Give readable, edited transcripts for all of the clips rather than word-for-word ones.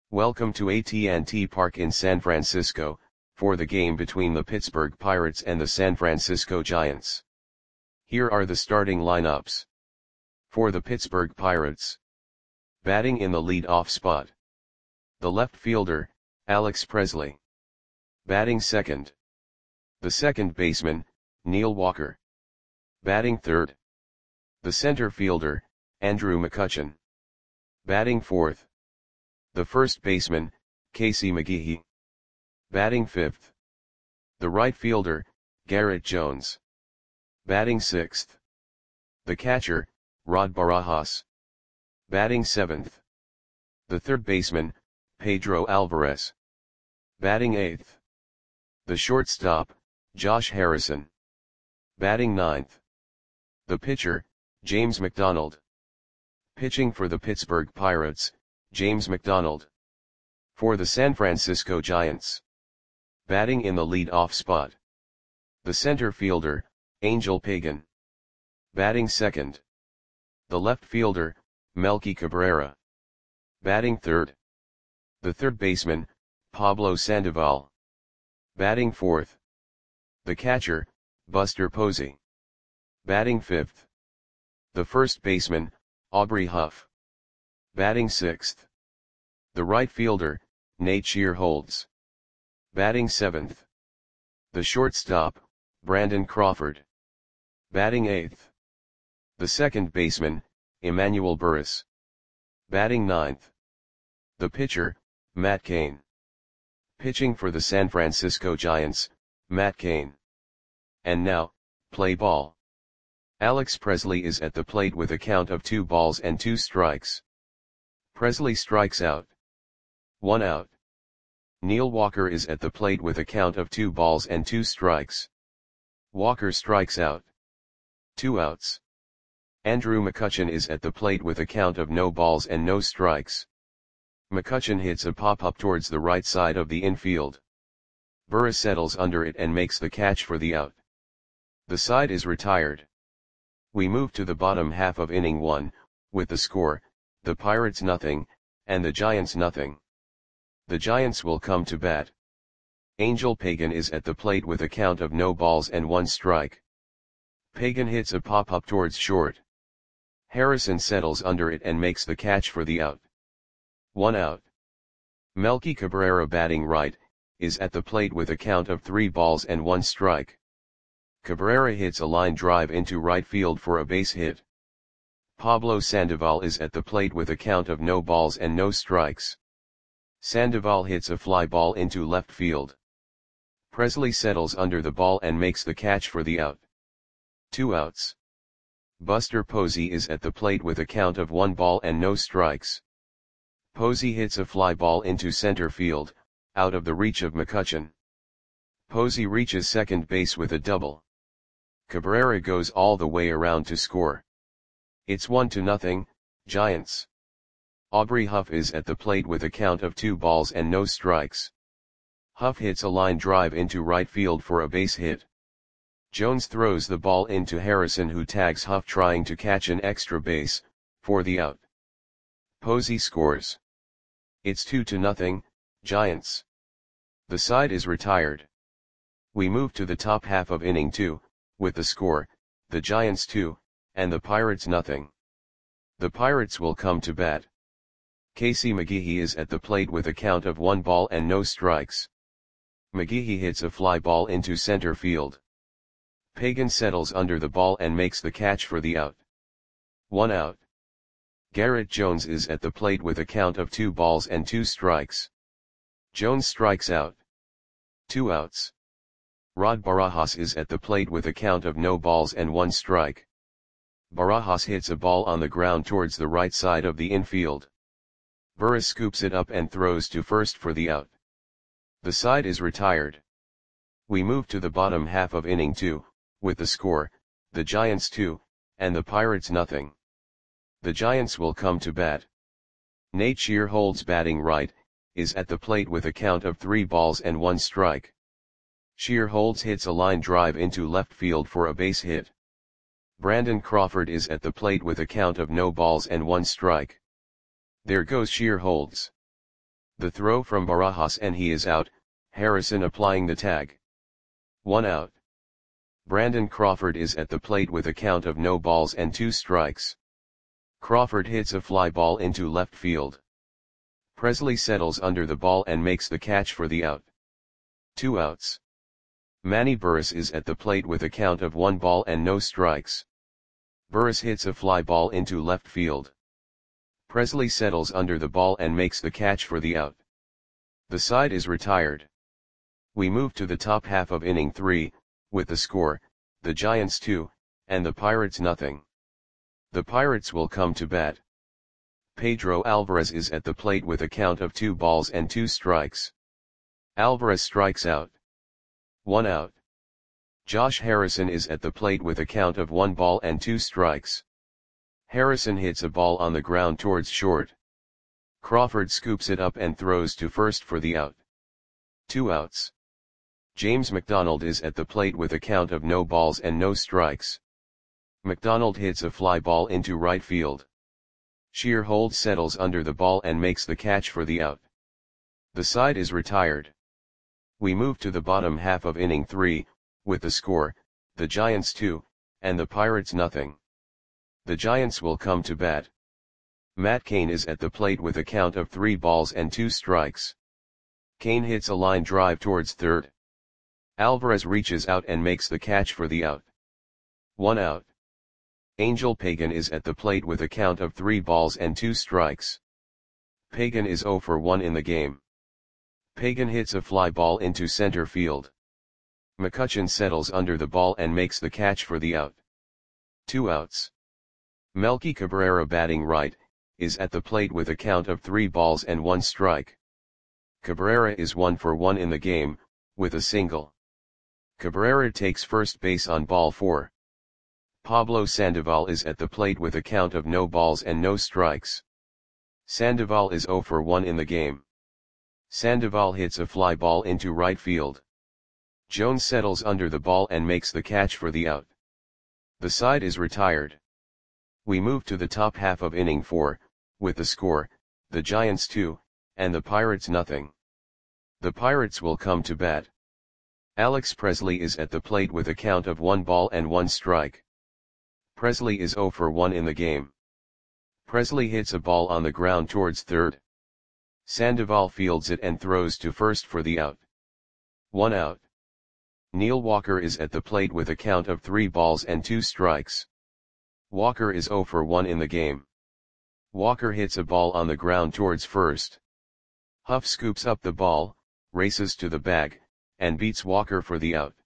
Welcome to AT&T Park in San Francisco, for the game between the Pittsburgh Pirates and the San Francisco Giants. Here are the starting lineups. For the Pittsburgh Pirates. Batting in the lead-off spot. The left fielder, Alex Presley. Batting second. The second baseman, Neil Walker. Batting third. The center fielder, Andrew McCutchen. Batting fourth. The first baseman, Casey McGehee. Batting fifth. The right fielder, Garrett Jones. Batting sixth. The catcher, Rod Barajas. Batting seventh. The third baseman, Pedro Alvarez. Batting eighth. The shortstop, Josh Harrison. Batting ninth. The pitcher, James McDonald. Pitching for the Pittsburgh Pirates, James McDonald. For the San Francisco Giants. Batting in the lead-off spot. The center fielder, Angel Pagan. Batting second. The left fielder, Melky Cabrera. Batting third. The third baseman, Pablo Sandoval. Batting fourth. The catcher, Buster Posey. Batting fifth. The first baseman, Aubrey Huff. Batting sixth. The right fielder, Nate Shearholtz. Batting seventh. The shortstop, Brandon Crawford. Batting eighth. The second baseman, Emmanuel Burris. Batting ninth. The pitcher, Matt Cain. Pitching for the San Francisco Giants, Matt Cain. And now, play ball. Alex Presley is at the plate with a count of 2 balls and 2 strikes. Presley strikes out. 1 out. Neil Walker is at the plate with a count of 2 balls and 2 strikes. Walker strikes out. 2 outs. Andrew McCutchen is at the plate with a count of no balls and no strikes. McCutchen hits a pop-up towards the right side of the infield. Burris settles under it and makes the catch for the out. The side is retired. We move to the bottom half of inning 1, with the score, the Pirates nothing, and the Giants nothing. The Giants will come to bat. Angel Pagan is at the plate with a count of no balls and 1 strike. Pagan hits a pop-up towards short. Harrison settles under it and makes the catch for the out. 1 out. Melky Cabrera, batting right, is at the plate with a count of 3 balls and 1 strike. Cabrera hits a line drive into right field for a base hit. Pablo Sandoval is at the plate with a count of no balls and no strikes. Sandoval hits a fly ball into left field. Presley settles under the ball and makes the catch for the out. 2 outs. Buster Posey is at the plate with a count of 1 ball and no strikes. Posey hits a fly ball into center field, out of the reach of McCutchen. Posey reaches second base with a double. Cabrera goes all the way around to score. It's 1-0, Giants. Aubrey Huff is at the plate with a count of 2 balls and no strikes. Huff hits a line drive into right field for a base hit. Jones throws the ball into Harrison, who tags Huff trying to catch an extra base, for the out. Posey scores. It's 2-0, Giants. The side is retired. We move to the top half of inning 2, with the score, the Giants 2, and the Pirates nothing. The Pirates will come to bat. Casey McGehee is at the plate with a count of 1 ball and no strikes. McGehee hits a fly ball into center field. Pagan settles under the ball and makes the catch for the out. 1 out. Garrett Jones is at the plate with a count of 2 balls and 2 strikes. Jones strikes out. 2 outs. Rod Barajas is at the plate with a count of no balls and 1 strike. Barajas hits a ball on the ground towards the right side of the infield. Burris scoops it up and throws to first for the out. The side is retired. We move to the bottom half of inning 2, with the score, the Giants 2, and the Pirates nothing. The Giants will come to bat. Nate Shearholtz, batting right, is at the plate with a count of 3 balls and 1 strike. Shearholtz hits a line drive into left field for a base hit. Brandon Crawford is at the plate with a count of no balls and 1 strike. There goes Shearholtz. The throw from Barajas and he is out, Harrison applying the tag. 1 out. Brandon Crawford is at the plate with a count of no balls and 2 strikes. Crawford hits a fly ball into left field. Presley settles under the ball and makes the catch for the out. 2 outs. Manny Burris is at the plate with a count of 1 ball and no strikes. Burris hits a fly ball into left field. Presley settles under the ball and makes the catch for the out. The side is retired. We move to the top half of inning 3, with the score, the Giants 2, and the Pirates nothing. The Pirates will come to bat. Pedro Alvarez is at the plate with a count of 2 balls and 2 strikes. Alvarez strikes out. 1 out. Josh Harrison is at the plate with a count of 1 ball and 2 strikes. Harrison hits a ball on the ground towards short. Crawford scoops it up and throws to first for the out. 2 outs. James McDonald is at the plate with a count of no balls and no strikes. McDonald hits a fly ball into right field. Shearholtz settles under the ball and makes the catch for the out. The side is retired. We move to the bottom half of inning 3, with the score, the Giants 2, and the Pirates nothing. The Giants will come to bat. Matt Cain is at the plate with a count of 3 balls and 2 strikes. Cain hits a line drive towards third. Alvarez reaches out and makes the catch for the out. 1 out. Angel Pagan is at the plate with a count of 3 balls and 2 strikes. Pagan is 0 for 1 in the game. Pagan hits a fly ball into center field. McCutchen settles under the ball and makes the catch for the out. 2 outs. Melky Cabrera batting right, is at the plate with a count of 3 balls and 1 strike. Cabrera is 1 for 1 in the game, with a single. Cabrera takes first base on ball 4. Pablo Sandoval is at the plate with a count of no balls and no strikes. Sandoval is 0 for 1 in the game. Sandoval hits a fly ball into right field. Jones settles under the ball and makes the catch for the out. The side is retired. We move to the top half of inning 4, with the score, the Giants 2, and the Pirates nothing. The Pirates will come to bat. Alex Presley is at the plate with a count of 1 ball and 1 strike. Presley is 0 for 1 in the game. Presley hits a ball on the ground towards third. Sandoval fields it and throws to first for the out. 1 out. Neil Walker is at the plate with a count of 3 balls and 2 strikes. Walker is 0 for 1 in the game. Walker hits a ball on the ground towards first. Huff scoops up the ball, races to the bag, and beats Walker for the out.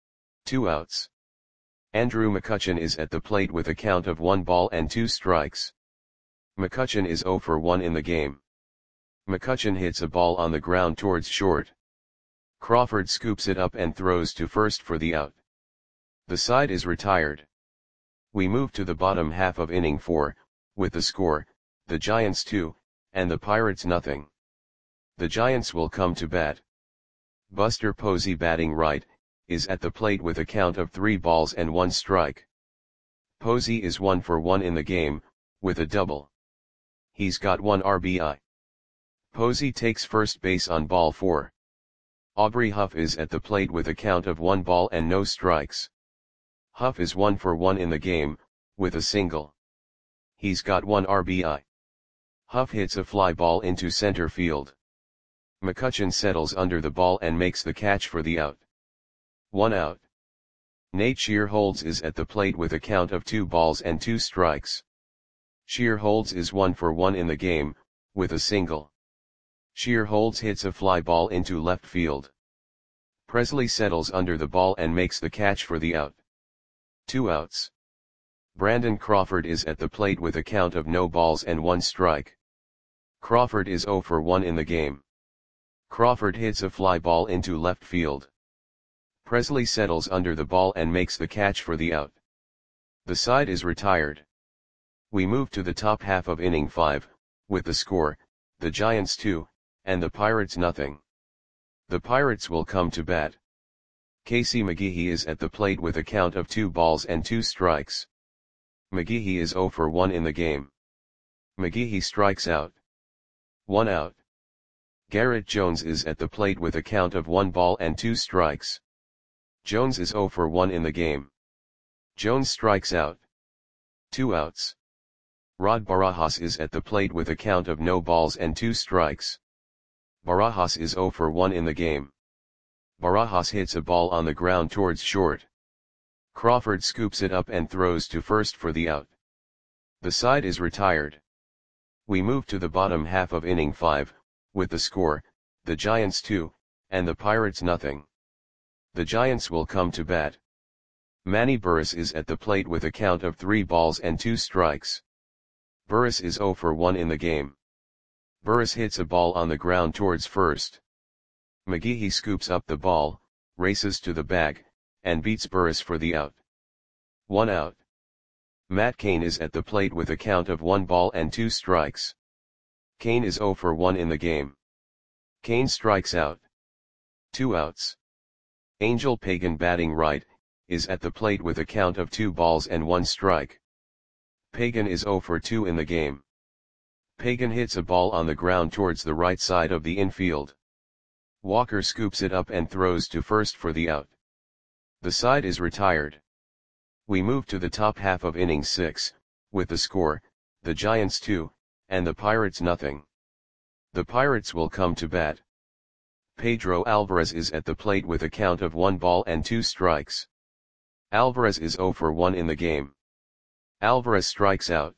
2 outs. Andrew McCutchen is at the plate with a count of 1 ball and 2 strikes. McCutchen is 0 for 1 in the game. McCutchen hits a ball on the ground towards short. Crawford scoops it up and throws to first for the out. The side is retired. We move to the bottom half of inning 4, with the score, the Giants 2, and the Pirates nothing. The Giants will come to bat. Buster Posey batting right, is at the plate with a count of 3 balls and 1 strike. Posey is 1 for 1 in the game, with a double. He's got 1 RBI. Posey takes first base on ball 4. Aubrey Huff is at the plate with a count of 1 ball and no strikes. Huff is 1 for 1 in the game, with a single. He's got 1 RBI. Huff hits a fly ball into center field. McCutchen settles under the ball and makes the catch for the out. 1 out. Nate Shearholtz is at the plate with a count of 2 balls and 2 strikes. Shearholtz is 1 for 1 in the game, with a single. Shearholtz hits a fly ball into left field. Presley settles under the ball and makes the catch for the out. 2 outs. Brandon Crawford is at the plate with a count of no balls and 1 strike. Crawford is 0 for 1 in the game. Crawford hits a fly ball into left field. Presley settles under the ball and makes the catch for the out. The side is retired. We move to the top half of inning 5, with the score, the Giants 2, and the Pirates nothing. The Pirates will come to bat. Casey McGehee is at the plate with a count of 2 balls and 2 strikes. McGehee is 0 for 1 in the game. McGehee strikes out. 1 out. Garrett Jones is at the plate with a count of 1 ball and 2 strikes. Jones is 0 for 1 in the game. Jones strikes out. 2 outs. Rod Barajas is at the plate with a count of no balls and 2 strikes. Barajas is 0 for 1 in the game. Barajas hits a ball on the ground towards short. Crawford scoops it up and throws to first for the out. The side is retired. We move to the bottom half of inning 5, with the score, the Giants 2, and the Pirates nothing. The Giants will come to bat. Manny Burris is at the plate with a count of 3 balls and 2 strikes. Burris is 0 for 1 in the game. Burris hits a ball on the ground towards first. McGehee scoops up the ball, races to the bag, and beats Burris for the out. 1 out. Matt Cain is at the plate with a count of 1 ball and 2 strikes. Cain is 0 for 1 in the game. Cain strikes out. 2 outs. Angel Pagan, batting right, is at the plate with a count of 2 balls and 1 strike. Pagan is 0 for 2 in the game. Pagan hits a ball on the ground towards the right side of the infield. Walker scoops it up and throws to first for the out. The side is retired. We move to the top half of inning 6, with the score, the Giants 2, and the Pirates nothing. The Pirates will come to bat. Pedro Alvarez is at the plate with a count of 1 ball and 2 strikes. Alvarez is 0 for 1 in the game. Alvarez strikes out.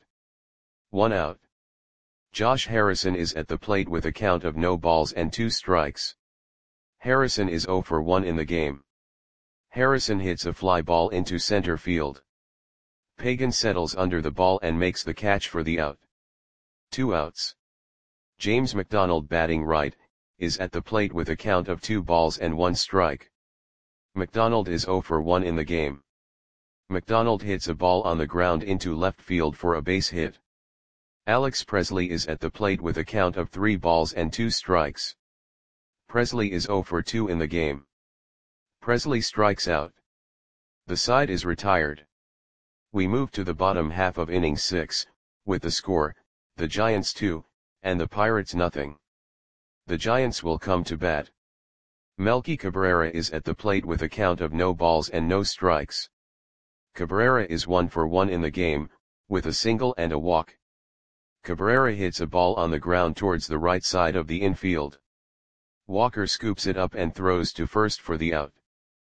1 out. Josh Harrison is at the plate with a count of no balls and 2 strikes. Harrison is 0 for 1 in the game. Harrison hits a fly ball into center field. Pagan settles under the ball and makes the catch for the out. 2 outs. James McDonald, batting right, is at the plate with a count of 2 balls and 1 strike. McDonald is 0 for 1 in the game. McDonald hits a ball on the ground into left field for a base hit. Alex Presley is at the plate with a count of 3 balls and 2 strikes. Presley is 0 for 2 in the game. Presley strikes out. The side is retired. We move to the bottom half of inning 6, with the score, the Giants 2, and the Pirates nothing. The Giants will come to bat. Melky Cabrera is at the plate with a count of no balls and no strikes. Cabrera is 1 for 1 in the game, with a single and a walk. Cabrera hits a ball on the ground towards the right side of the infield. Walker scoops it up and throws to first for the out.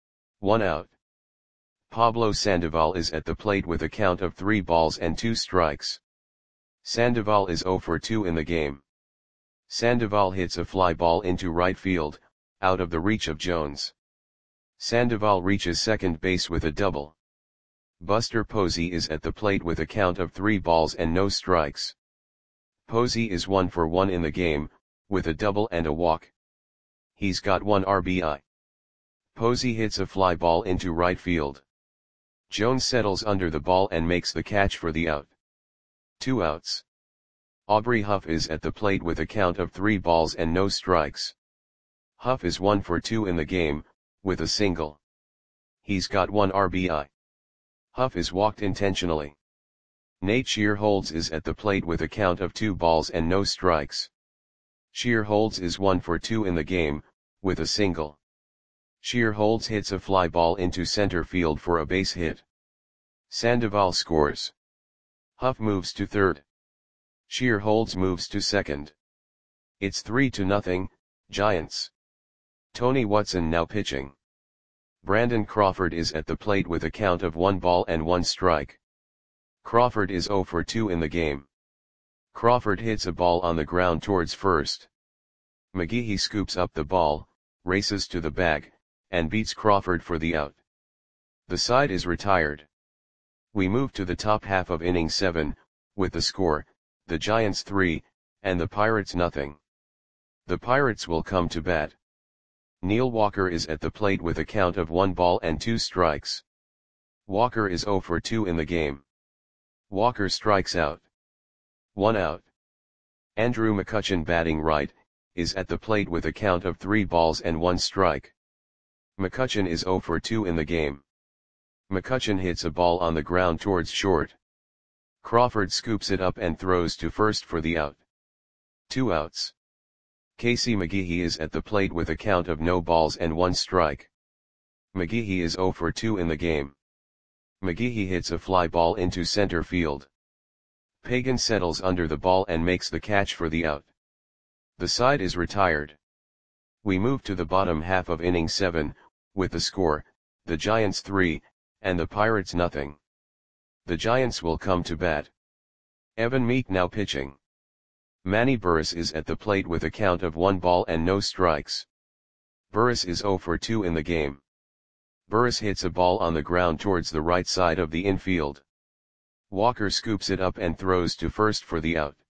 1 out. Pablo Sandoval is at the plate with a count of 3 balls and 2 strikes. Sandoval is 0 for 2 in the game. Sandoval hits a fly ball into right field, out of the reach of Jones. Sandoval reaches second base with a double. Buster Posey is at the plate with a count of 3 balls and no strikes. Posey is 1 for 1 in the game, with a double and a walk. He's got 1 RBI. Posey hits a fly ball into right field. Jones settles under the ball and makes the catch for the out. 2 outs. Aubrey Huff is at the plate with a count of 3 balls and no strikes. Huff is 1 for 2 in the game, with a single. He's got 1 RBI. Huff is walked intentionally. Nate Shearholds is at the plate with a count of 2 balls and no strikes. Shearholds is 1 for 2 in the game, with a single. Shearholds hits a fly ball into center field for a base hit. Sandoval scores. Huff moves to third. Shearholds moves to second. It's 3-0, Giants. Tony Watson now pitching. Brandon Crawford is at the plate with a count of 1 ball and 1 strike. Crawford is 0 for 2 in the game. Crawford hits a ball on the ground towards first. McGehee scoops up the ball, races to the bag, and beats Crawford for the out. The side is retired. We move to the top half of inning 7, with the score, the Giants 3, and the Pirates nothing. The Pirates will come to bat. Neil Walker is at the plate with a count of 1 ball and 2 strikes. Walker is 0 for 2 in the game. Walker strikes out. 1 out. Andrew McCutchen, batting right, is at the plate with a count of 3 balls and 1 strike. McCutchen is 0 for 2 in the game. McCutchen hits a ball on the ground towards short. Crawford scoops it up and throws to first for the out. 2 outs. Casey McGehee is at the plate with a count of no balls and 1 strike. McGehee is 0 for 2 in the game. McGehee hits a fly ball into center field. Pagan settles under the ball and makes the catch for the out. The side is retired. We move to the bottom half of inning 7, with the score, the Giants 3, and the Pirates nothing. The Giants will come to bat. Evan Meek now pitching. Manny Burris is at the plate with a count of 1 ball and no strikes. Burris is 0 for 2 in the game. Burris hits a ball on the ground towards the right side of the infield. Walker scoops it up and throws to first for the out.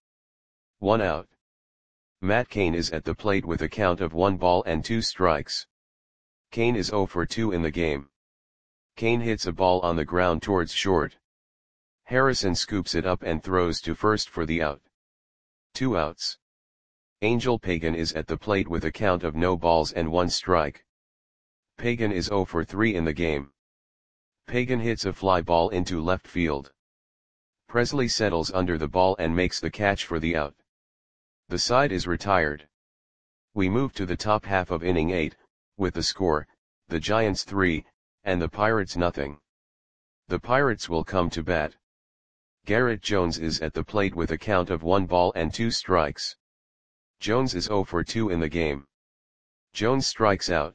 1 out. Matt Cain is at the plate with a count of 1 ball and 2 strikes. Cain is 0 for 2 in the game. Cain hits a ball on the ground towards short. Harrison scoops it up and throws to first for the out. 2 outs. Angel Pagan is at the plate with a count of no balls and 1 strike. Pagan is 0 for 3 in the game. Pagan hits a fly ball into left field. Presley settles under the ball and makes the catch for the out. The side is retired. We move to the top half of inning 8, with the score, the Giants 3, and the Pirates nothing. The Pirates will come to bat. Garrett Jones is at the plate with a count of 1 ball and 2 strikes. Jones is 0 for 2 in the game. Jones strikes out.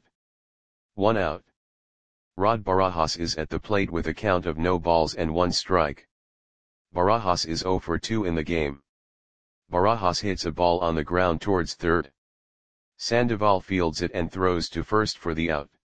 1 out. Rod Barajas is at the plate with a count of no balls and 1 strike. Barajas is 0 for 2 in the game. Barajas hits a ball on the ground towards third. Sandoval fields it and throws to first for the out.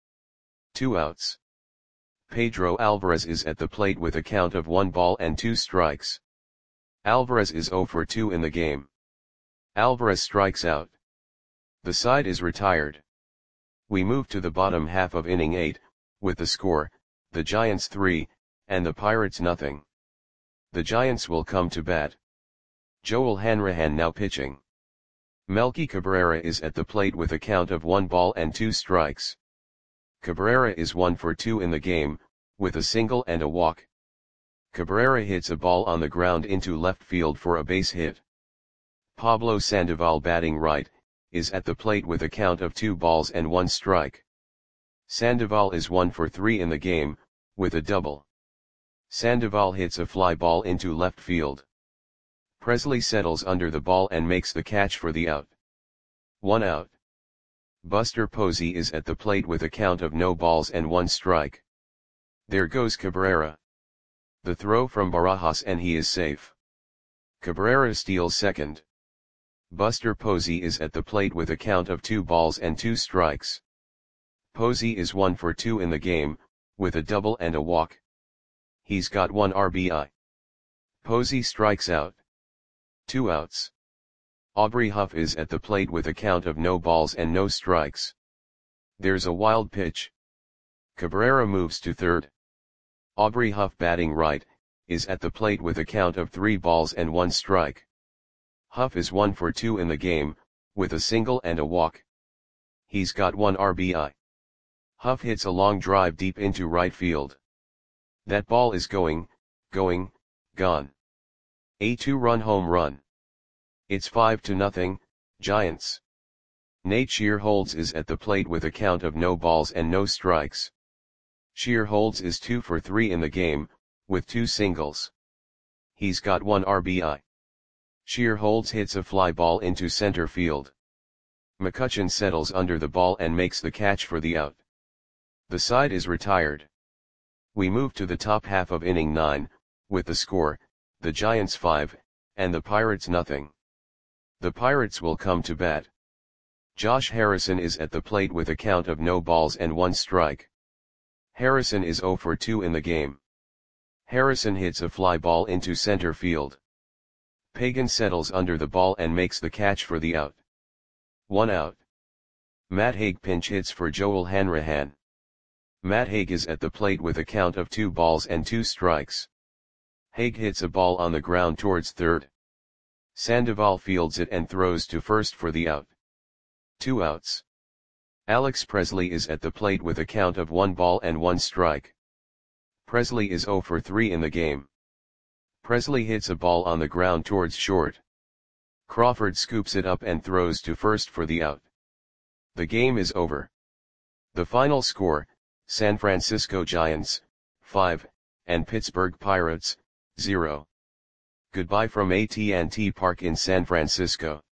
2 outs. Pedro Alvarez is at the plate with a count of 1 ball and 2 strikes. Alvarez is 0 for 2 in the game. Alvarez strikes out. The side is retired. We move to the bottom half of inning 8, with the score, the Giants 3, and the Pirates nothing. The Giants will come to bat. Joel Hanrahan now pitching. Melky Cabrera is at the plate with a count of 1 ball and 2 strikes. Cabrera is 1 for 2 in the game, with a single and a walk. Cabrera hits a ball on the ground into left field for a base hit. Pablo Sandoval batting right, is at the plate with a count of 2 balls and 1 strike. Sandoval is 1 for 3 in the game, with a double. Sandoval hits a fly ball into left field. Presley settles under the ball and makes the catch for the out. 1 out. Buster Posey is at the plate with a count of no balls and 1 strike. There goes Cabrera. The throw from Barajas and he is safe. Cabrera steals second. Buster Posey is at the plate with a count of 2 balls and 2 strikes. Posey is 1 for 2 in the game, with a double and a walk. He's got 1 RBI. Posey strikes out. 2 outs. Aubrey Huff is at the plate with a count of no balls and no strikes. There's a wild pitch. Cabrera moves to third. Aubrey Huff batting right, is at the plate with a count of 3 balls and 1 strike. Huff is 1 for 2 in the game, with a single and a walk. He's got 1 RBI. Huff hits a long drive deep into right field. That ball is gone. A 2-run home run. It's 5-0, Giants. Nate Shearholtz is at the plate with a count of no balls and no strikes. Shearholtz is 2 for 3 in the game, with 2 singles. He's got 1 RBI. Shearholtz hits a fly ball into center field. McCutchen settles under the ball and makes the catch for the out. The side is retired. We move to the top half of inning 9, with the score, the Giants 5, and the Pirates nothing. The Pirates will come to bat. Josh Harrison is at the plate with a count of no balls and 1 strike. Harrison is 0 for 2 in the game. Harrison hits a fly ball into center field. Pagan settles under the ball and makes the catch for the out. 1 out. Matt Haig pinch hits for Joel Hanrahan. Matt Haig is at the plate with a count of 2 balls and 2 strikes. Haig hits a ball on the ground towards third. Sandoval fields it and throws to first for the out. 2 outs. Alex Presley is at the plate with a count of 1 ball and 1 strike. Presley is 0 for 3 in the game. Presley hits a ball on the ground towards short. Crawford scoops it up and throws to first for the out. The game is over. The final score, San Francisco Giants, 5, and Pittsburgh Pirates, 0. Goodbye from AT&T Park in San Francisco.